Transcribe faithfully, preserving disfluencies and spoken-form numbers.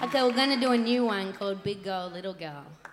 Okay, we're gonna do a new one called Big Girl, Little Girl.